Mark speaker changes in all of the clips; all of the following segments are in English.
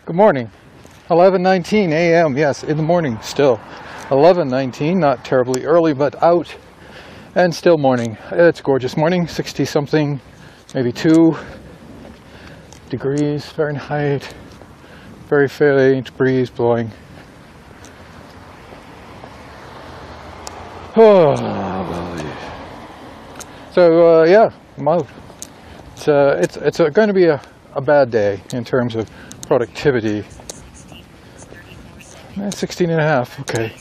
Speaker 1: Good morning. 11:19 a.m. Yes, in the morning still. 11:19, not terribly early, but out and still morning. It's a gorgeous morning, 60 something, maybe 2 degrees Fahrenheit. Very faint breeze blowing. Oh, so yeah, I'm out. It's going to be a bad day in terms of productivity. 16 and a half, okay.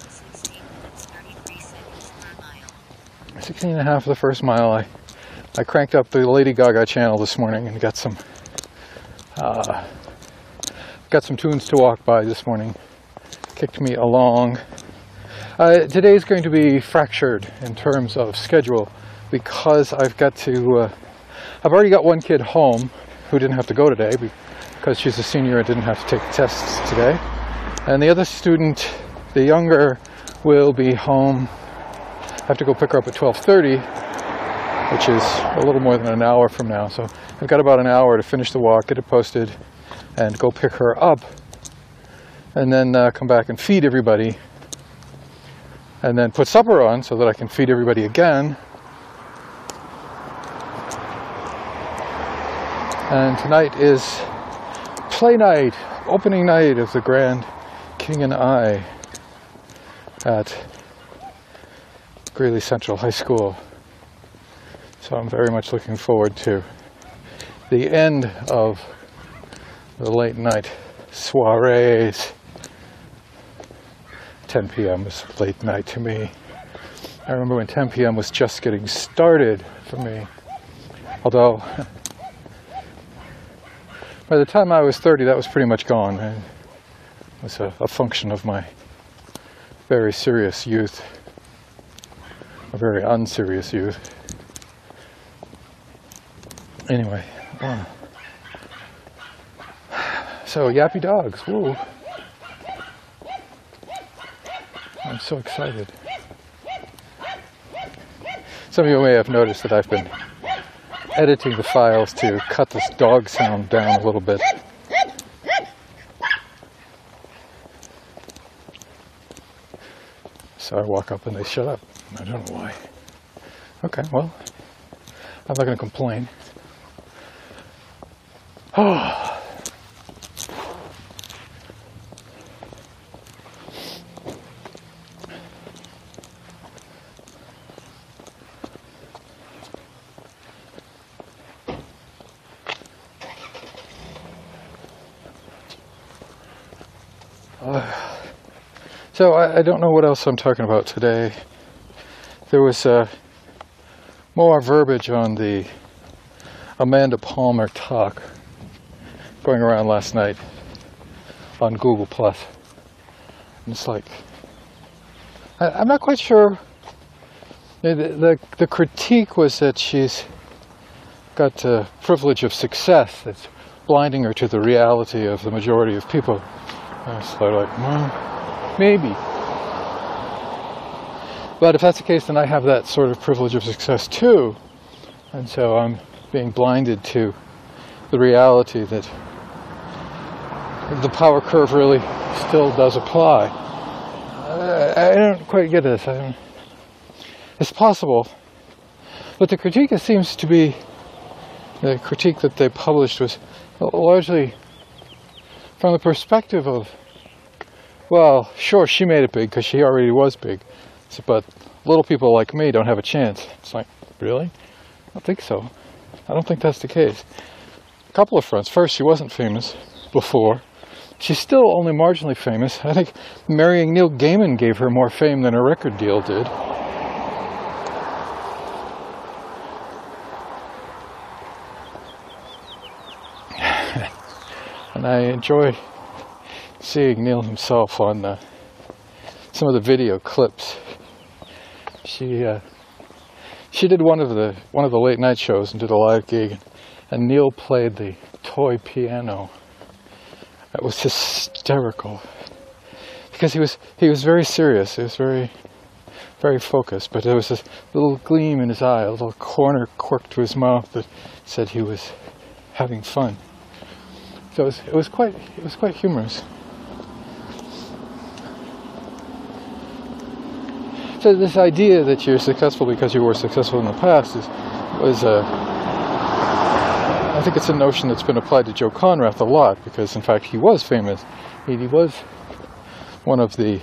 Speaker 1: 16 and a half of the first mile. I cranked up the Lady Gaga channel this morning and got some tunes to walk by this morning. Kicked me along. Today's going to be fractured in terms of schedule because I've already got one kid home who didn't have to go today because she's a senior and didn't have to take tests today. And the other student, the younger, will be home. I have to go pick her up at 12:30, which is a little more than an hour from now. So I've got about an hour to finish the walk, get it posted, and go pick her up. And then come back and feed everybody. And then put supper on so that I can feed everybody again. And tonight is play night, opening night of the Grand King and I at Greeley Central High School. So I'm very much looking forward to the end of the late night soirees. 10 p.m. is late night to me. I remember when 10 p.m. was just getting started for me. Although, by the time I was 30, that was pretty much gone. It was a function of my very serious youth, a very unserious youth. Anyway, so yappy dogs, woo. I'm so excited. Some of you may have noticed that I've been editing the files to cut this dog sound down a little bit. So I walk up and they shut up. I don't know why. Okay, well, I'm not going to complain. Oh. So I don't know what else I'm talking about today. There was more verbiage on the Amanda Palmer talk going around last night on Google+. And it's like, I'm not quite sure. The critique was that she's got the privilege of success that's blinding her to the reality of the majority of people. And it's sort of like, well, maybe. But if that's the case, then I have that sort of privilege of success too. And so I'm being blinded to the reality that the power curve really still does apply. I don't quite get this. It's possible. But the critique, it seems to be, the critique that they published was largely from the perspective of, well, sure, she made it big because she already was big, but little people like me don't have a chance. It's like, really? I don't think so. I don't think that's the case. A couple of fronts. First, she wasn't famous before. She's still only marginally famous. I think marrying Neil Gaiman gave her more fame than her record deal did. And I enjoy seeing Neil himself on some of the video clips. She did one of the late night shows and did a live gig, and Neil played the toy piano. It was hysterical because he was very serious. He was very focused, but there was this little gleam in his eye, a little corner quirk to his mouth that said he was having fun. So it was quite humorous. So this idea that you're successful because you were successful in the past I think it's a notion that's been applied to Joe Conrath a lot, because in fact he was famous. He was one of the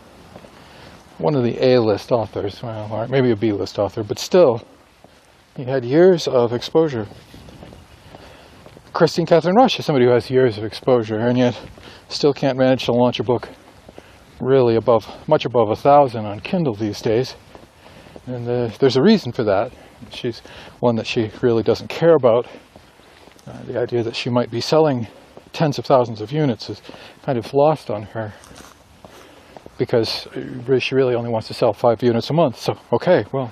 Speaker 1: A-list authors, well, or maybe a B-list author, but still, he had years of exposure. Christine Catherine Rush is somebody who has years of exposure, and yet still can't manage to launch a book really much above 1,000 on Kindle these days. And there's a reason for that. She's one that she really doesn't care about. The idea that she might be selling tens of thousands of units is kind of lost on her, because she really only wants to sell 5 units a month. So, okay, well.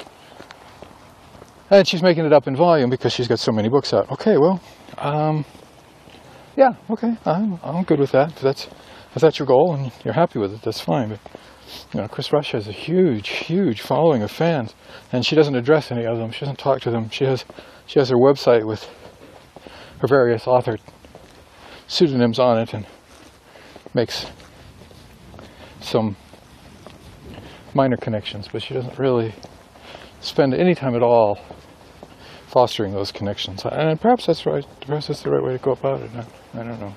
Speaker 1: And she's making it up in volume because she's got so many books out. Okay, well, yeah, okay, I'm good with that. If that's your goal and you're happy with it, that's fine. But, you know, Chris Rush has a huge following of fans, and she doesn't address any of them. She doesn't talk to them. She has her website with her various author pseudonyms on it, and makes some minor connections, but she doesn't really spend any time at all fostering those connections. And perhaps that's right. Perhaps that's the right way to go about it. I don't know.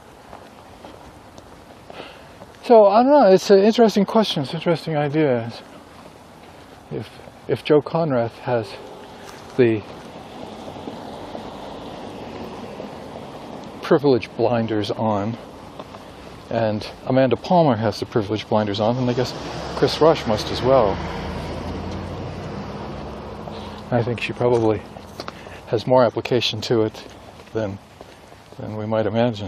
Speaker 1: So I don't know. It's an interesting question. It's an interesting idea. If Joe Conrath has the privilege blinders on, and Amanda Palmer has the privilege blinders on, and I guess Chris Rush must as well. I think she probably has more application to it than we might imagine.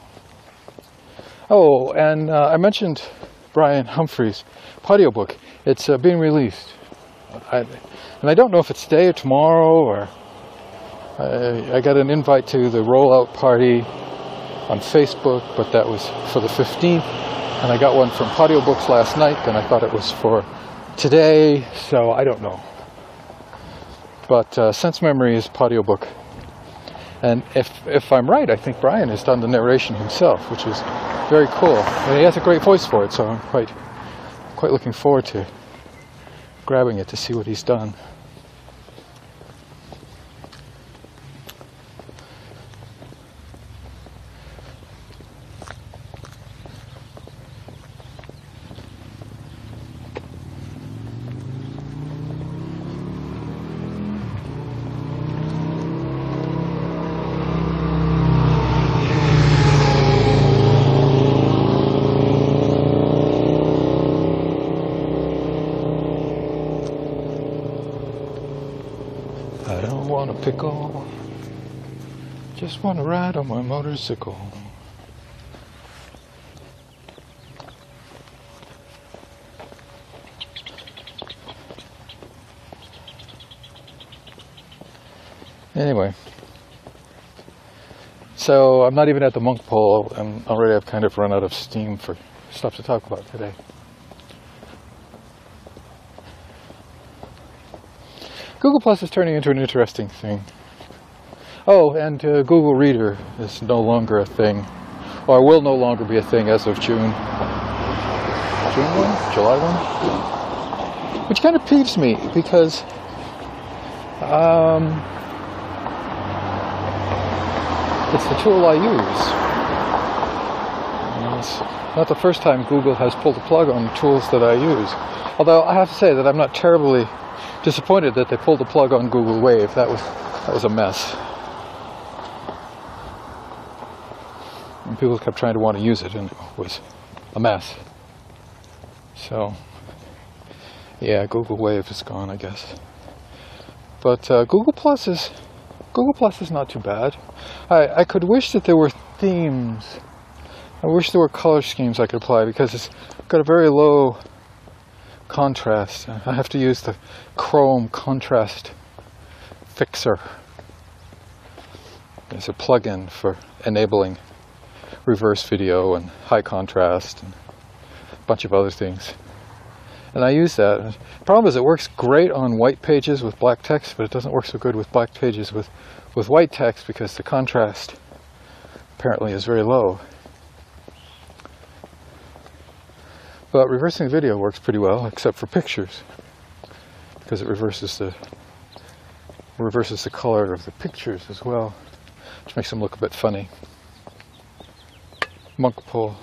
Speaker 1: Oh, and I mentioned Brian Humphrey's audiobook. It's being released. And I don't know if it's today or tomorrow, or I got an invite to the rollout party on Facebook, but that was for the 15th, and I got one from Audiobooks last night, and I thought it was for today, so I don't know. But Sense Memory is audiobook, and if I'm right, I think Brian has done the narration himself, which is very cool. And he has a great voice for it, so I'm quite looking forward to grabbing it to see what he's done. I don't want to pickle, just want to ride on my motorcycle. Anyway, so I'm not even at the monk pole, and already I've kind of run out of steam for stuff to talk about today. Google Plus is turning into an interesting thing. Oh, and Google Reader is no longer a thing, or will no longer be a thing as of June 1? July 1? Which kind of peeves me, because it's the tool I use. And it's not the first time Google has pulled the plug on tools that I use. Although I have to say that I'm not terribly disappointed that they pulled the plug on Google Wave. That was a mess. And people kept trying to want to use it, and it was a mess. So, yeah, Google Wave is gone, I guess. But Google Plus is not too bad. I could wish that there were themes. I wish there were color schemes I could apply, because it's got a very low contrast. I have to use the Chrome contrast fixer. It's a plugin for enabling reverse video and high contrast and a bunch of other things. And I use that. The problem is it works great on white pages with black text, but it doesn't work so good with black pages with white text, because the contrast apparently is very low. But reversing the video works pretty well, except for pictures, because it reverses the color of the pictures as well, which makes them look a bit funny. Monk pole.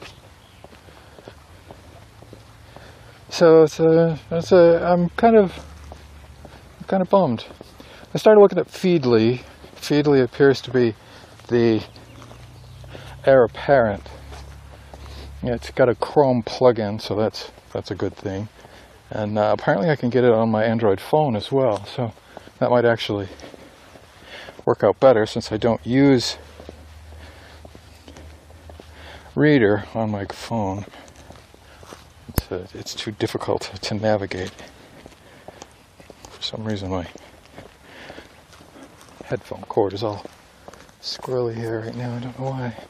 Speaker 1: So I'm kind of bummed. I started looking at Feedly. Feedly appears to be the heir apparent. Yeah, it's got a Chrome plugin, so that's a good thing. And apparently I can get it on my Android phone as well, so that might actually work out better since I don't use Reader on my phone. It's too difficult to navigate. For some reason my headphone cord is all squirrely here right now, I don't know why.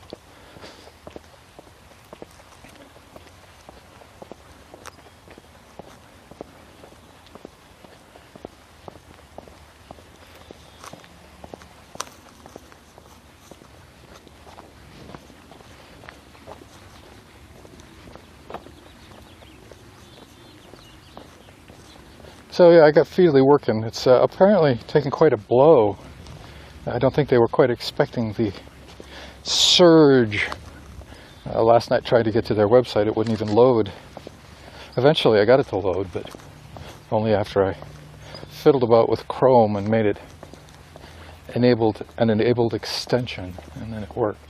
Speaker 1: So yeah, I got Feedly working. It's apparently taken quite a blow. I don't think they were quite expecting the surge. Last night tried to get to their website, it wouldn't even load. Eventually I got it to load, but only after I fiddled about with Chrome and made it an enabled extension, and then it worked.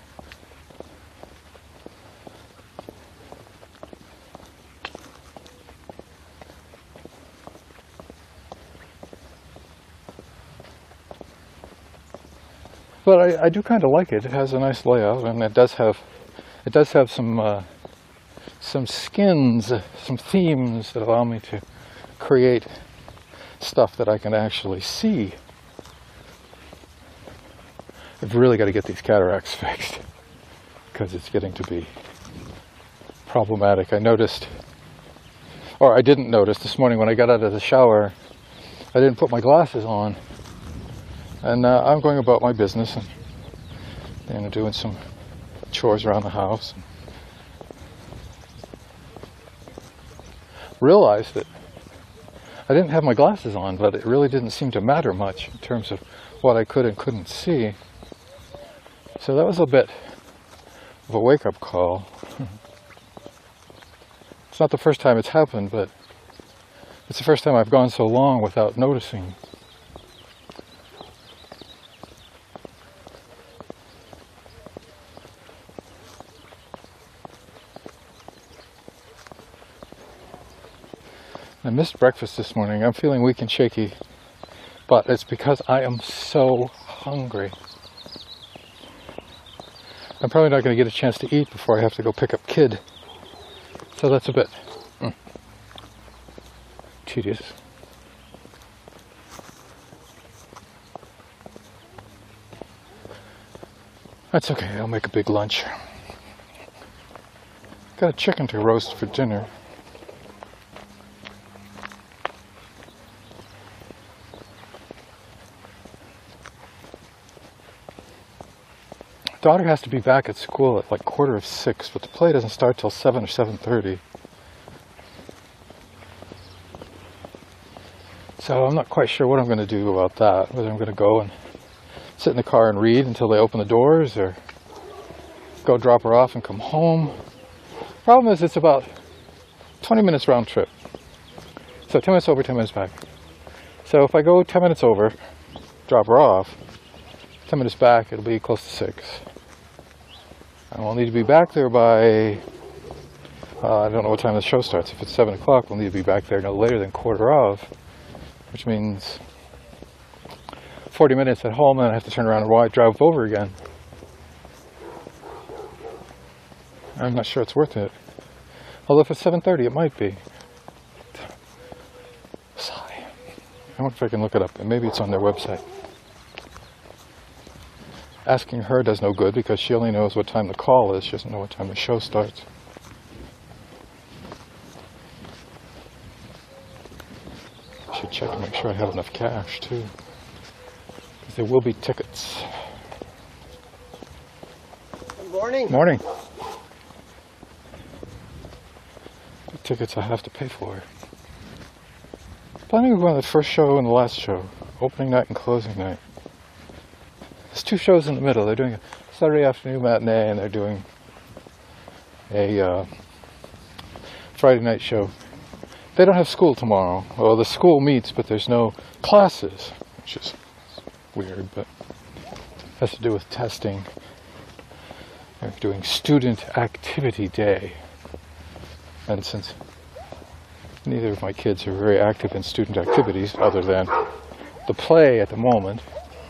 Speaker 1: But I do kind of like it. It has a nice layout, and it does have some skins, some themes that allow me to create stuff that I can actually see. I've really got to get these cataracts fixed because it's getting to be problematic. I noticed, or I didn't notice this morning when I got out of the shower, I didn't put my glasses on. And I'm going about my business and doing some chores around the house. And realized that I didn't have my glasses on, but it really didn't seem to matter much in terms of what I could and couldn't see. So that was a bit of a wake-up call. It's not the first time it's happened, but it's the first time I've gone so long without noticing. I missed breakfast this morning. I'm feeling weak and shaky, but it's because I am so hungry. I'm probably not going to get a chance to eat before I have to go pick up Kid. So that's a bit tedious. That's okay, I'll make a big lunch. Got a chicken to roast for dinner. Daughter has to be back at school at like 5:45, but the play doesn't start till 7 or 7:30. So I'm not quite sure what I'm going to do about that, whether I'm going to go and sit in the car and read until they open the doors, or go drop her off and come home. Problem is, it's about 20 minutes round trip. So 10 minutes over, 10 minutes back. So if I go 10 minutes over, drop her off, 10 minutes back, it'll be close to 6. And we'll need to be back there by, I don't know what time the show starts. If it's 7 o'clock, we'll need to be back there no later than 5:15, which means 40 minutes at home, and I have to turn around and drive over again. I'm not sure it's worth it. Although if it's 7:30, it might be. Sigh. I wonder if I can look it up, and maybe it's on their website. Asking her does no good because she only knows what time the call is. She doesn't know what time the show starts. I should check to make sure I have enough cash too, because there will be tickets.
Speaker 2: morning.
Speaker 1: Morning. The tickets I have to pay for. Planning to go on the first show and the last show. Opening night and closing night. There's 2 shows in the middle. They're doing a Saturday afternoon matinee and they're doing a Friday night show. They don't have school tomorrow. Well, the school meets, but there's no classes, which is weird, but has to do with testing. They're doing Student Activity Day. And since neither of my kids are very active in student activities, other than the play at the moment,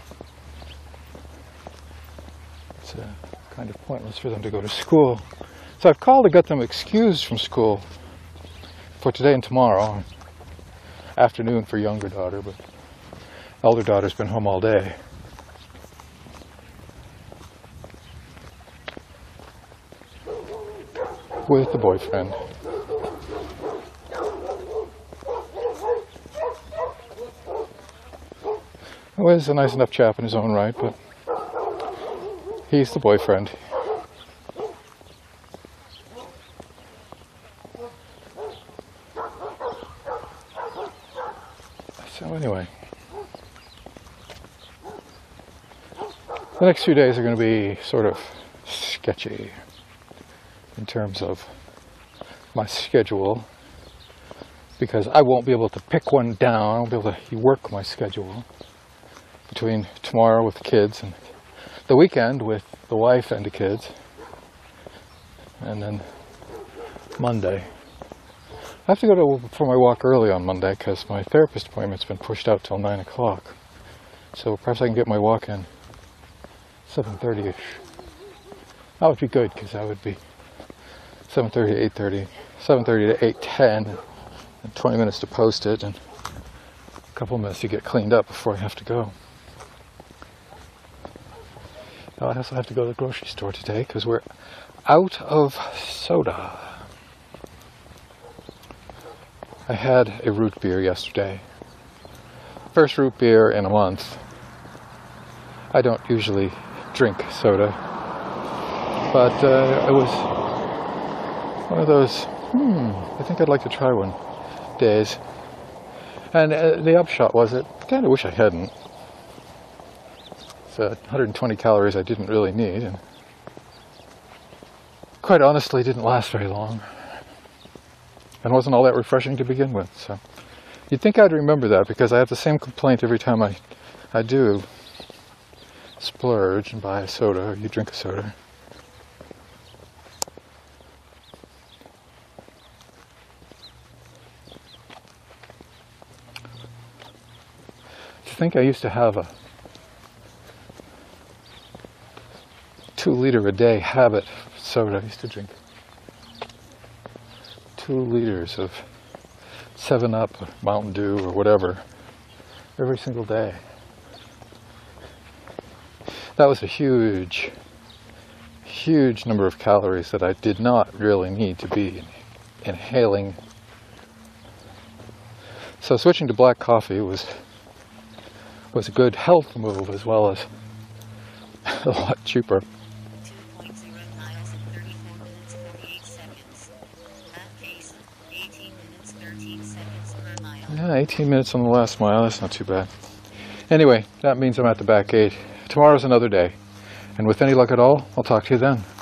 Speaker 1: it's kind of pointless for them to go to school. So I've called to get them excused from school for today and tomorrow. Afternoon for younger daughter, but elder daughter's been home all day. With the boyfriend. Well, he's a nice enough chap in his own right, but he's the boyfriend. So anyway, the next few days are going to be sort of sketchy in terms of my schedule, because I won't be able to pick one down. I won't be able to work my schedule between tomorrow with the kids and the weekend with the wife and the kids, and then Monday. I have to go for my walk early on Monday because my therapist appointment's been pushed out till 9 o'clock. So perhaps I can get my walk in 7:30ish. That would be good, because that would be 7:30 to 8:30, 7:30 to 8:10, and 20 minutes to post it, and a couple minutes to get cleaned up before I have to go. Now I also have to go to the grocery store today because we're out of soda. I had a root beer yesterday. First root beer in a month. I don't usually drink soda, but it was one of those, I think I'd like to try one days. And the upshot was I kind of wish I hadn't. It's 120 calories I didn't really need, and quite honestly didn't last very long. And wasn't all that refreshing to begin with. So you'd think I'd remember that, because I have the same complaint every time I do splurge and buy a soda, or you drink a soda. I think I used to have a 2-liter a day habit of soda. I used to drink 2 liters of 7-Up, or Mountain Dew, or whatever, every single day. That was a huge number of calories that I did not really need to be inhaling. So switching to black coffee was a good health move, as well as a lot cheaper.
Speaker 3: 2.0 miles and 34 minutes 48 seconds. That pace, 18 minutes 13 seconds per mile.
Speaker 1: Yeah, 18 minutes on the last mile, that's not too bad. Anyway, that means I'm at the back gate. Tomorrow's another day, and with any luck at all, I'll talk to you then.